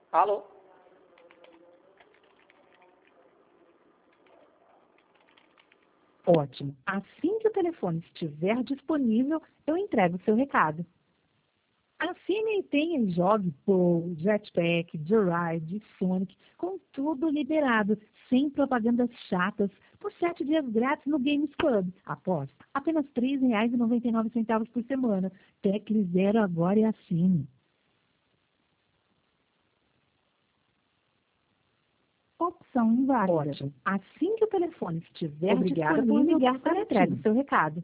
Alô? Ótimo. Assim que o telefone estiver disponível, eu entrego o seu recado. Assine e tenha e jogue Pou, Jetpack, Joyride, Sonic, com tudo liberado, sem propagandas chatas, por 7 dias grátis no Games Club. Após apenas R$ 3,99 por semana. Tecle Zero agora e assine. Opção inválida. Ótimo. Assim que o telefone estiver disponível, eu entrego o seu recado.